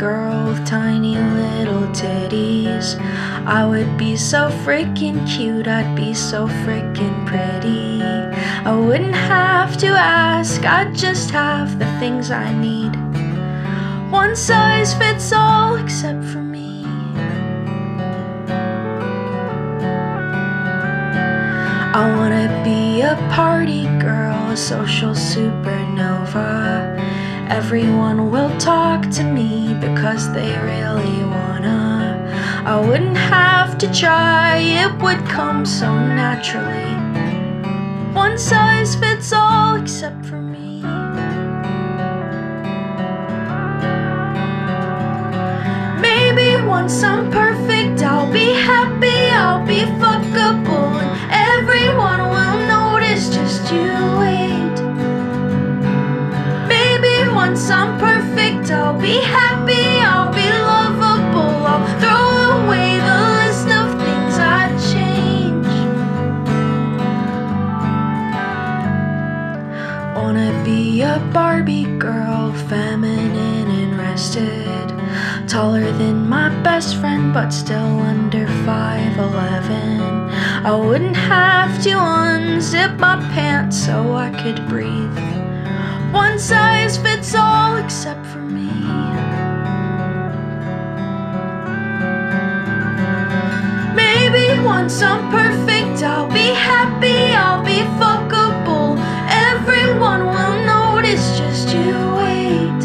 girl with tiny little titties. I would be so freaking cute, I'd be so freaking pretty. I wouldn't have to ask, I'd just have the things I need. One size fits all except for me. I wanna be a party girl, a social supernova. Everyone will talk to me because they really wanna. I wouldn't have to try, it would come so naturally. One size fits all except for me. Maybe once I'm perfect, I'll be happy, I'll be fuckable, and everyone will notice, just you wait. Maybe once I'm perfect, I'll be happy, I'll be lovable, I'll throw away the list of things I'd change. Wanna be a Barbie girl, feminine and rested, taller than my best friend but still under 5'11". I wouldn't have to unzip my pants so I could breathe. One size fits all except for me. Maybe once I'm perfect, I'll be happy, I'll be fuckable, everyone will notice, just you wait.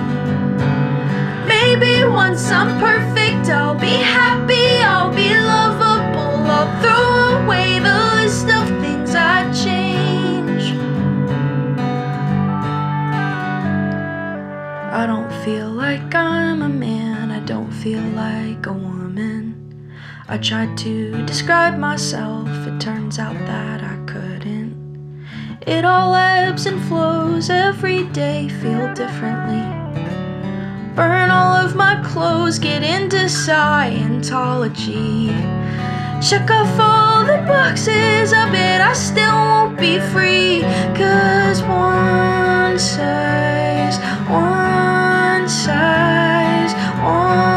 Maybe once I'm perfect, I'll be happy, I'll be lovable, I'll throw away the list of things I'd change. I don't feel like I'm a man, I don't feel like a woman. I tried to describe myself, it turns out that I couldn't. It all ebbs and flows, every day feel differently. Burn all of my clothes, get into Scientology. Check off all the boxes, I bet I still won't be free. 'Cause one size, one